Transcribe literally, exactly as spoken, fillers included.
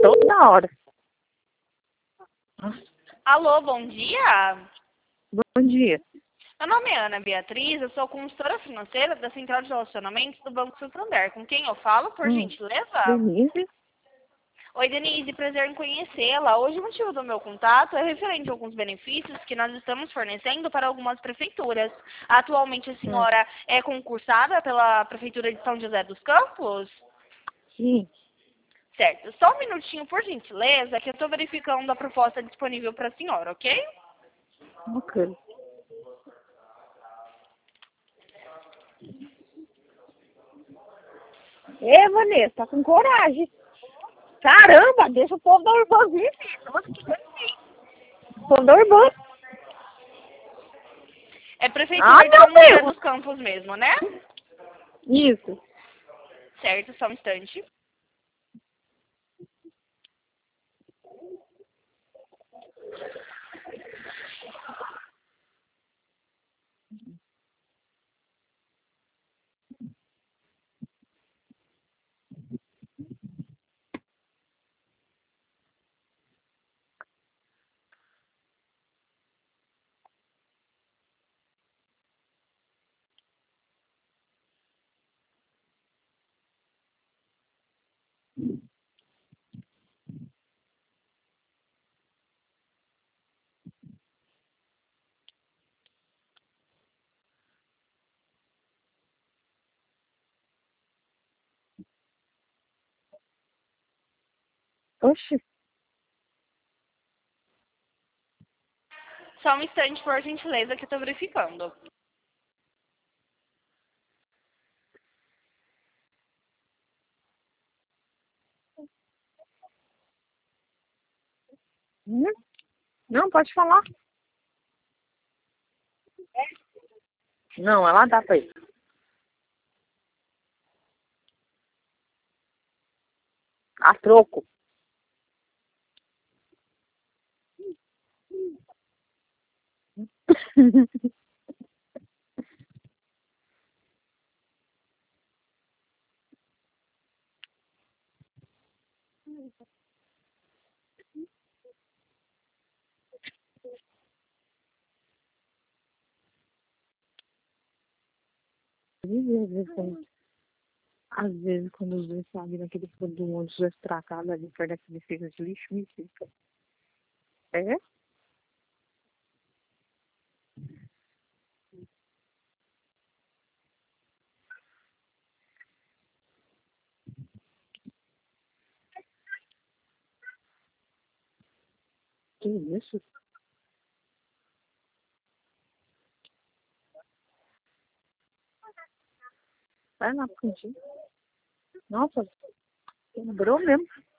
toda hora. Alô, bom dia. Bom dia. Meu nome é Ana Beatriz, eu sou consultora financeira da Central de Relacionamentos do Banco Santander. Com quem eu falo, por Hum. gentileza? Denise? Oi, Denise, prazer em conhecê-la. Hoje o motivo do meu contato é referente a alguns benefícios que nós estamos fornecendo para algumas prefeituras. Atualmente a Hum. senhora é concursada pela Prefeitura de São José dos Campos? Sim. Certo. Só um minutinho, por gentileza, que eu estou verificando a proposta disponível para a senhora, ok? Ok. Ê, Vanessa, tá com coragem. Caramba, deixa o povo da Urbana vir, filho. Nossa, que delícia. O povo da Urbana. É Prefeitura Ah, de São meu José Deus. dos Campos mesmo, né? Isso. Certo, só um instante. Oxi. Só um instante, por gentileza, que eu estou verificando. Hum? Não, pode falar. Não, ela dá pra ir. A troco. Às vezes, quando, às vezes, quando os dois sabem naquele fundo do ônibus extracado ali perto daquele fica de lixo, me fica. É? Que isso? Vai lá, cantinho. Nossa, quebrou mesmo.